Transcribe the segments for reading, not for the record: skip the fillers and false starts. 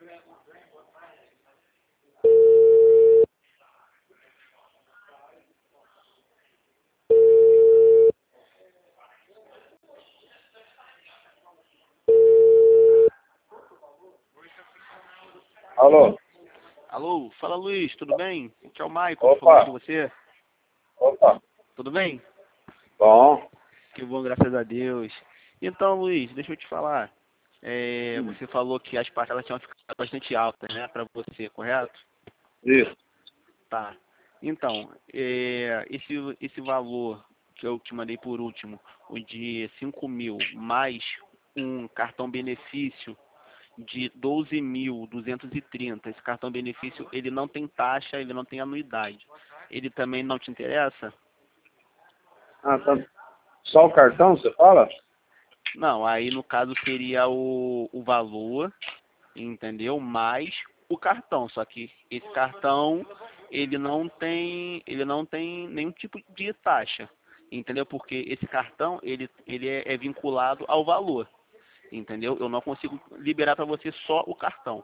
Alô? Alô, fala Luiz, tudo bem? Aqui é o Michael, Opa. falando com você. Opa. Tudo bem? Bom. Que bom, graças a Deus. Então, Luiz, deixa eu te falar. Você falou que as parcelas tinham ficado bastante altas, né, para você, correto? Isso. Tá. Então, esse valor que eu te mandei por último, o de 5.000 mais um cartão benefício de 12.230. Esse cartão benefício, ele não tem taxa, ele não tem anuidade. Ele também não te interessa? Ah, tá. Só o cartão, você fala? Não, aí no caso seria o valor, entendeu? Mais o cartão. Só que esse cartão, ele não tem nenhum tipo de taxa, entendeu? Porque esse cartão, ele é vinculado ao valor, entendeu? Eu não consigo liberar para você só o cartão,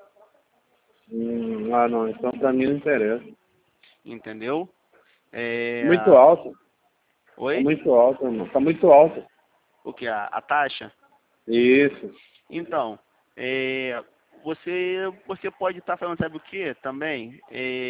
Não. Então pra mim não interessa. entendeu? Muito alto. Tá Oi? muito alto, irmão. Tá muito alto. O que? A taxa? Isso. Então, você pode estar falando, sabe o que também?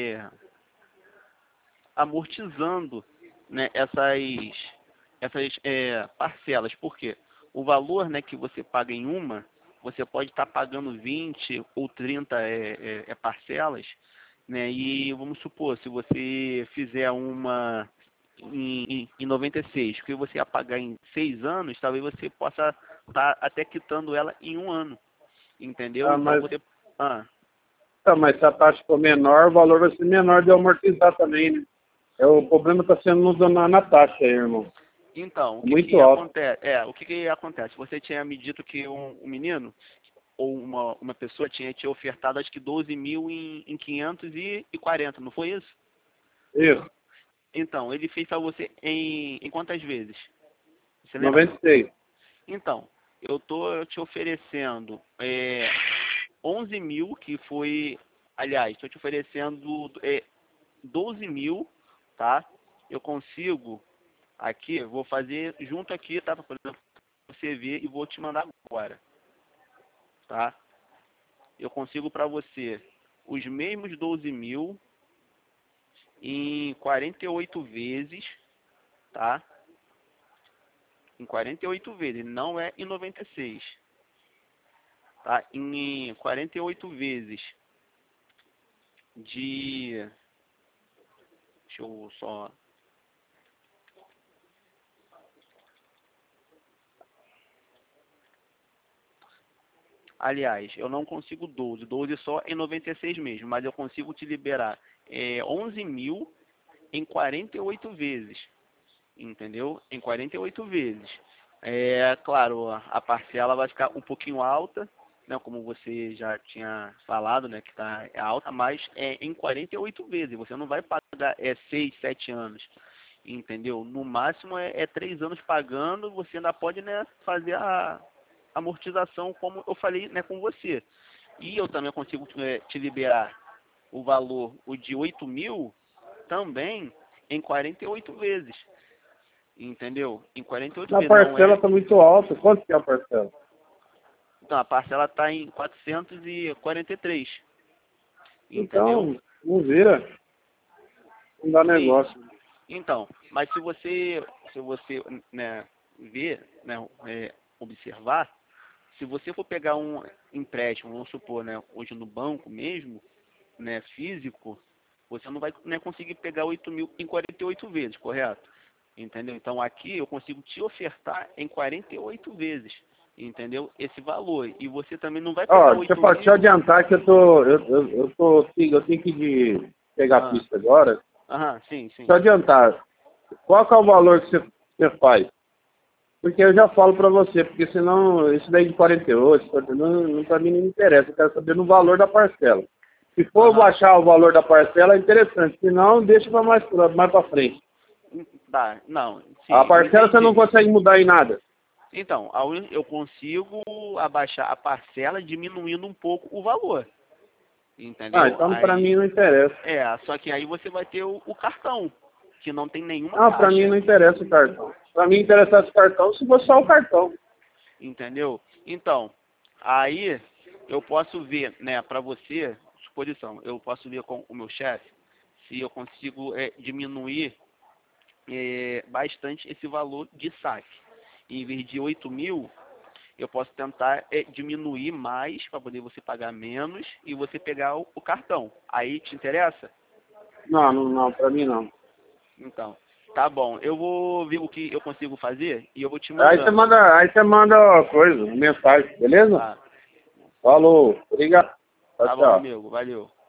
Amortizando, né, essas parcelas. Por quê? O valor, né, que você paga em uma, você pode estar pagando 20 ou 30 parcelas, né? E vamos supor, se você fizer uma em 96, que você ia pagar em 6 anos, talvez você possa estar até quitando ela em um ano, entendeu? Ah, Então mas, você... mas se a taxa for menor, o valor vai ser menor de amortizar também, né? O problema tá sendo na taxa aí, irmão. Então, o que Muito que alto. acontece? O que que acontece? Você tinha me dito que um menino ou uma pessoa tinha te ofertado acho que 12.000 em 540, não foi isso? Isso. Então, ele fez para você em quantas vezes? Você lembra? 96. Então, eu tô te oferecendo 11.000, que foi, aliás, estou te oferecendo 12.000, tá? Eu consigo aqui, vou fazer junto aqui, tá? Para você ver e vou te mandar agora, tá? Eu consigo para você os mesmos 12.000 em 48 vezes, tá? Em 48 vezes, não é em 96, tá? Em 48 vezes de... Deixa eu só... Aliás, eu não consigo 12. 12 só em 96 mesmo, mas eu consigo te liberar 11.000 em 48 vezes, entendeu? Em 48 vezes. Claro, a parcela vai ficar um pouquinho alta, né, como você já tinha falado, né, que tá alta, mas em 48 vezes. Você não vai pagar 6, 7 anos, entendeu? No máximo 3 anos pagando, você ainda pode, né, fazer a amortização, como eu falei, né, com você. E eu também consigo te liberar o valor, o de 8.000, também em 48 vezes. Entendeu? Em 48 A vezes, não parcela é... tá muito alta. Quanto que é a parcela? Então, a parcela está em 443. Entendeu? Então, não vira. Não dá Sim. negócio. Então, mas se você né, ver, né, observar, se você for pegar um empréstimo, vamos supor, né, hoje no banco mesmo, né, físico, você não vai, né, conseguir pegar 8.000 em 48 vezes, correto? Entendeu? Então aqui eu consigo te ofertar em 48 vezes, entendeu? Esse valor. E você também não vai Ó, pegar deixa 8.000. eu adiantar que eu tenho que pegar a Ah, pista agora. sim, sim. Deixa eu adiantar. Qual que é o valor que você faz? Porque eu já falo pra você, porque senão isso daí de 48, pra mim não me interessa. Eu quero saber no valor da parcela. Se for baixar o valor da parcela é interessante, se não, deixa pra mais pra frente. Tá, não, sim, A eu parcela você não entendi. consegue mudar em nada. Então, eu consigo consigo abaixar a parcela, diminuindo um pouco o valor. Entendeu? Ah, então Aí, pra mim não interessa. só que aí você vai ter o cartão, que não tem nenhuma Ah, pra mim taxa. não interessa o cartão. Pra mim interessasse o cartão se fosse só o cartão. Entendeu? Então, aí eu posso ver, né, para você, suposição, eu posso ver com o meu chefe se eu consigo diminuir bastante esse valor de saque. Em vez de 8.000, eu posso tentar diminuir mais para poder você pagar menos e você pegar o cartão. Aí te interessa? Não, não, não, pra mim não. Então, tá bom. Eu vou ver o que eu consigo fazer e eu vou te Aí mandando. você manda uma coisa, uma mensagem, beleza? Tá, Falou, obrigado. Tchau, tá bom, tchau. amigo. Valeu.